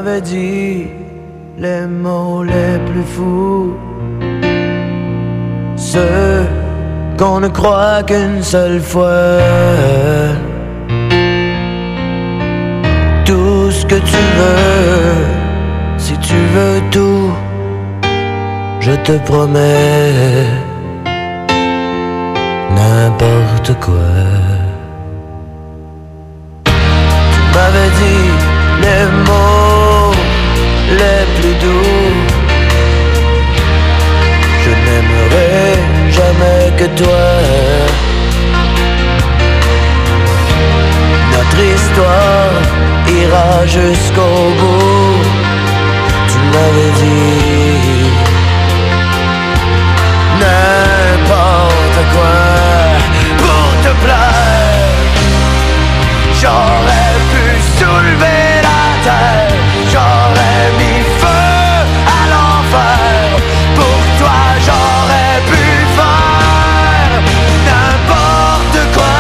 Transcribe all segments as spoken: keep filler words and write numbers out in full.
m'avais dit les mots les plus fous, ceux qu'on ne croit qu'une seule fois. Tout ce que tu veux, si tu veux tout, je te promets n'importe quoi. Tu m'avais dit les mots les plus doux, je n'aimerai jamais que toi. Notre histoire ira jusqu'au bout, tu m'avais dit n'importe quoi pour te plaire. J'aurais pu soulever la terre, j'aurais mis feu à l'enfer. Pour toi j'aurais pu faire n'importe quoi.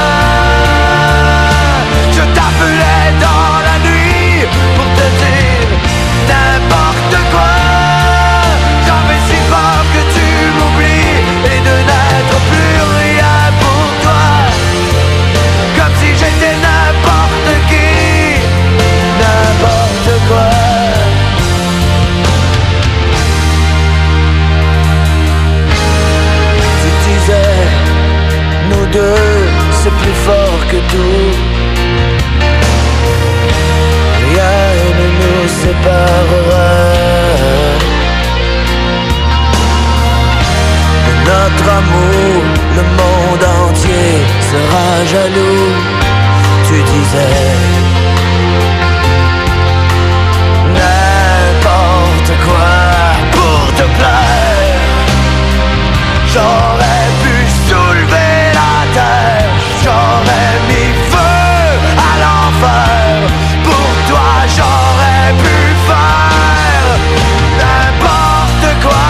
Je t'appelais dans la nuit pour te dire n'importe quoi. J'avais si peur que tu m'oublies et de n'être plus rien pour toi. Comme si j'étais n'importe qui, n'importe quoi. Tu disais, nous deux, c'est plus fort que tout. Rien ne nous séparera. De notre amour, le monde entier sera jaloux. Tu disais n'importe quoi pour te plaire. J'aurais pu soulever la terre, j'aurais mis feu à l'enfer. Pour toi j'aurais pu faire n'importe quoi.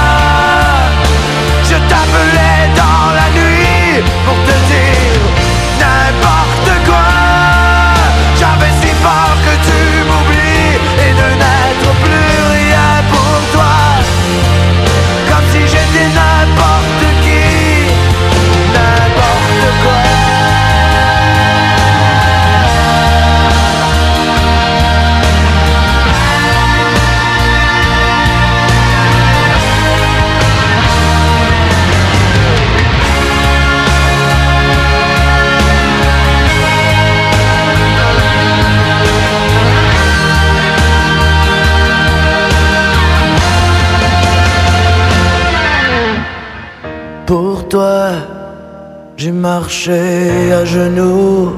Je t'appelais dans la nuit pour te dire n'importe quoi. J'avais si peur que tu m'oublies et de n'être plus rien pour toi. Comme si j'étais n'importe qui, n'importe quoi. Pour toi, j'ai marché à genoux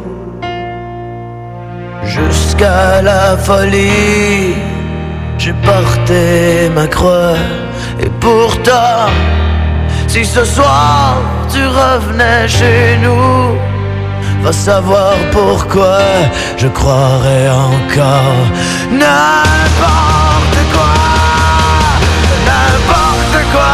jusqu'à la folie. J'ai porté ma croix. Et pourtant, si ce soir tu revenais chez nous, va savoir pourquoi je croirais encore n'importe quoi, n'importe quoi.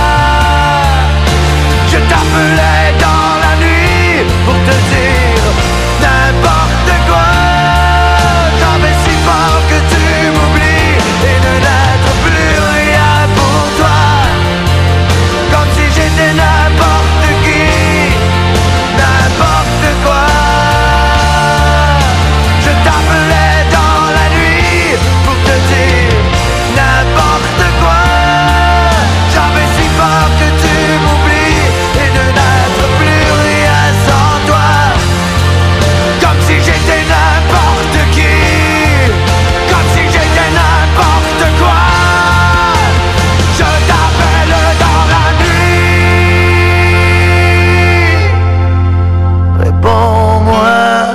Je t'appelais dans la nuit pour te dire n'importe quoi. J'avais si peur que tu m'oublies et de n'être plus rien pour toi. Comme si j'étais n'importe qui, n'importe quoi. Je t'appelais dans la nuit pour te dire n'importe quoi. J'avais si peur que tu m'oublies et de n'être plus rien sans toi. Comme si j'étais n'importe qui, comme si j'étais n'importe quoi. Je t'appelle dans la nuit. Réponds-moi.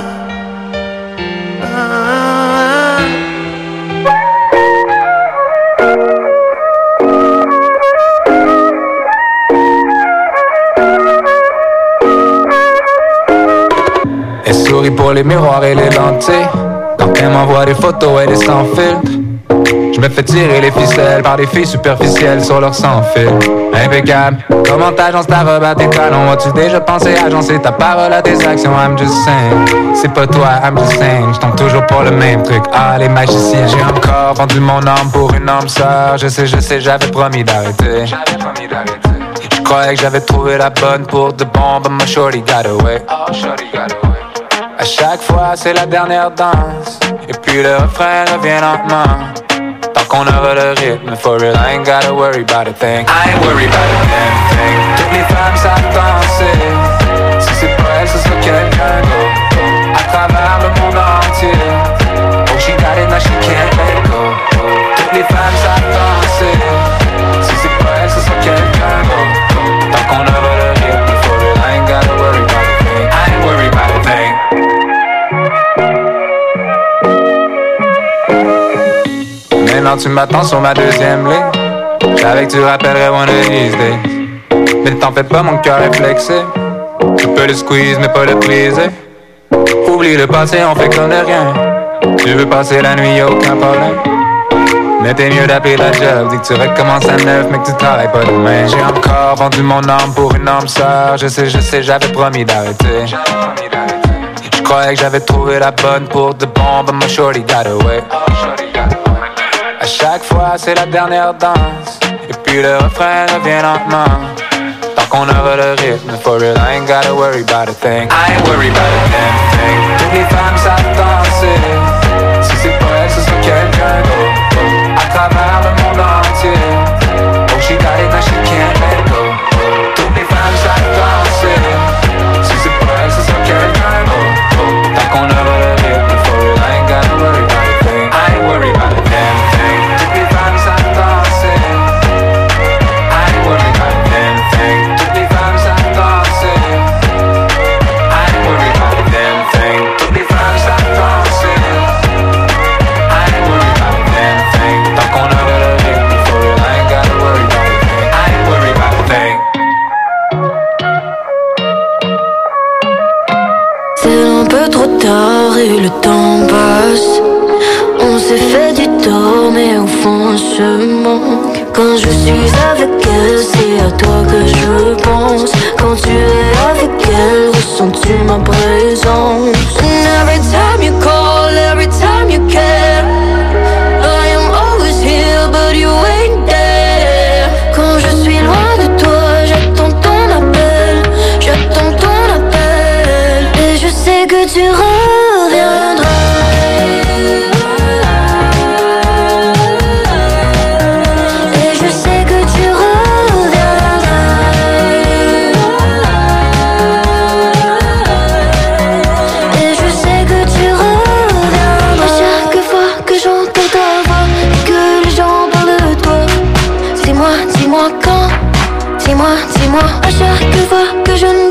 Elle sourit pour les miroirs et les lentilles. Quand elle m'envoie des photos, elle est sans filtre. Je me fais tirer les ficelles par des filles superficielles sur leur sans-fil. Impeccable, comment t'agences ta robe à tes talons? As-tu déjà pensé agencer ta parole à tes actions? I'm just saying, c'est pas toi, I'm just saying. J'tombe toujours pour le même truc, ah les magiciens. J'ai encore vendu mon âme pour une âme sœur. Je sais, je sais, j'avais promis d'arrêter. J'avais promis d'arrêter. Je croyais que j'avais trouvé la bonne pour de bon, but my shorty got away. Oh, shorty got away. À chaque fois c'est la dernière danse, et puis le refrain revient lentement. Tant qu'on aura le rythme, for real, I ain't gotta worry about a thing. I ain't worried about a damn thing. Toutes les femmes savent danser. Si c'est pas elle, ce sera quelqu'un d'autre. À travers le monde entier. Oh, she got it, now she can't let go. Toutes les femmes savent danser. Si c'est pas elle, ce sera quelqu'un d'autre. Tant qu'on aura le rythme, for real, I ain't gotta worry about a thing. I ain't worried about a thing. Maintenant tu m'attends sur ma deuxième ligne. J'avais que tu rappellerais one of these days. Mais t'en fais pas, mon cœur est flexible. Tu peux le squeeze mais pas le briser. Oublie le passé, on fait comme de rien. Tu veux passer la nuit, y'a aucun problème. Mais t'es mieux d'appeler la job. Dis que tu recommences à neuf mais que tu travailles pas demain. J'ai encore vendu mon âme pour une âme sœur. Je sais, je sais, j'avais promis d'arrêter. Je croyais que j'avais trouvé la bonne pour de bon, but my shorty got away. À chaque fois c'est la dernière danse, et puis le refrain revient lentement. Tant qu'on aura le rythme, for real, I ain't gotta worry about a thing. I ain't worried about a damn thing. Toutes les femmes savent danser. Si c'est pas elle, ce sera quelqu'un d'autre. À travers le monde entier. Oh, she got it, now she can't let go. Toutes les femmes savent danser. Si c'est pas elle, ce sera quelqu'un d'autre. Tant qu'on aura le rythme, for real, I ain't gotta worry about a thing. I ain't worried about a damn thing. Tard et le temps passe. On s'est fait du tort mais au fond on se manque. Quand je suis avec elle, c'est à toi que je pense. Quand tu es avec elle, ressens-tu ma présence? And every time you call, every time you care, I am always here but you ain't there. Quand je suis loin de toi, j'attends ton appel. J'attends ton appel. Et je sais que tu reviendras. Et je sais que tu reviendras. Et je sais que tu reviendras. Chaque fois que j'entends ta voix et que les gens parlent de toi, dis-moi, dis-moi quand. Dis-moi, dis-moi. À chaque fois que je